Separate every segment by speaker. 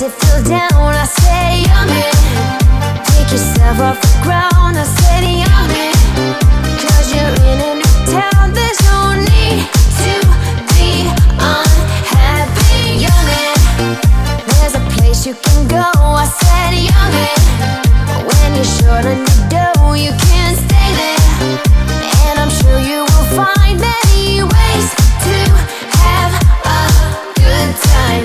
Speaker 1: you feel down, I say young man, pick yourself off the ground, I said young man, 'cause you're in a new town, there's no need to be unhappy. Young man, there's a place you can go, I said young man, when you're short on your dough, you can stay there, and I'm sure you will find many ways to have a good time.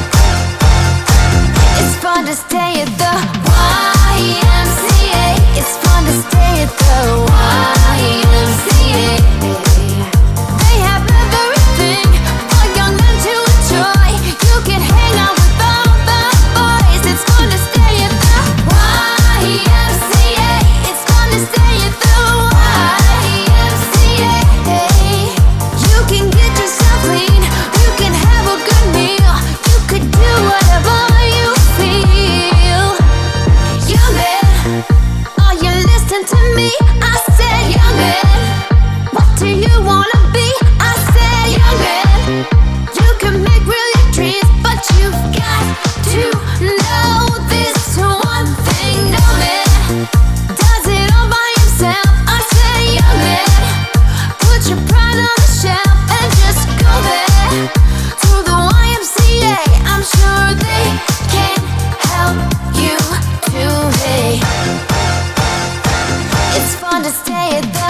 Speaker 1: It's fun to stay at the YMCA. It's fun to stay at the YMCA. They have everything for young men to enjoy. You can hang out with all the boys. It's fun to stay at the YMCA. It's fun to stay at the YMCA. You can get yourself clean. You can have a good meal. You could do whatever you feel. Young man, are you listening to me? I said young man, what do you wanna be? I said young man, you can make real your dreams, but you've got to know this one thing. No man does it all by himself. I said young man, put your pride on the shelf and just go there to the YMCA. I'm sure they can help you today. It's fun to stay at the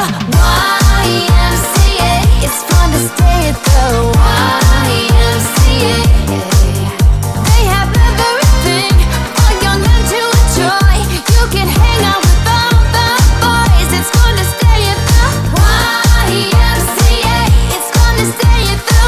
Speaker 1: YMCA. It's fun to stay at the YMCA. They have everything for young men to enjoy. You can hang out with all the boys. It's fun to stay at the YMCA. It's fun to stay at the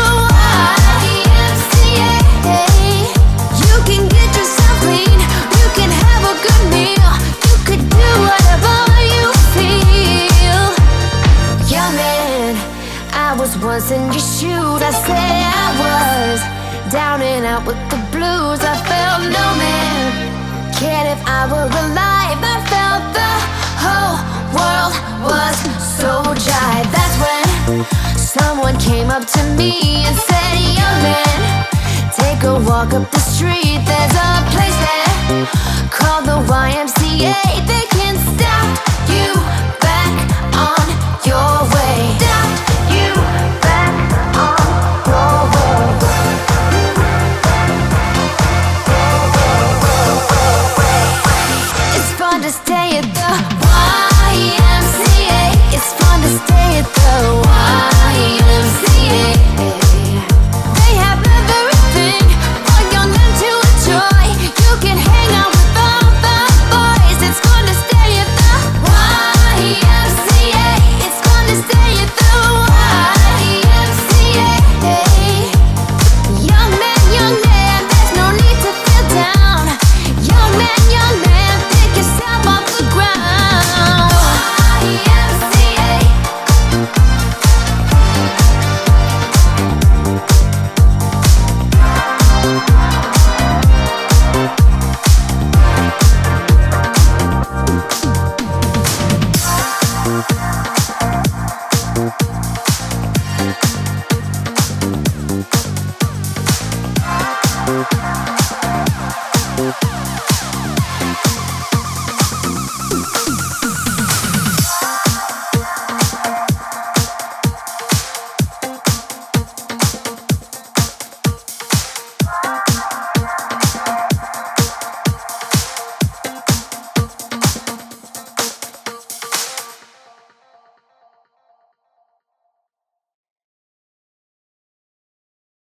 Speaker 1: YMCA. You can get yourself clean. You can have a good meal. You could do whatever you feel. Young man, I was once in your shoes. I say I was down and out with the blues. I felt no man cared if I were alive. I felt the whole world was so dry. That's when someone came up to me and said, young man, take a walk up the street. There's a place there called the YMCA. They can stop you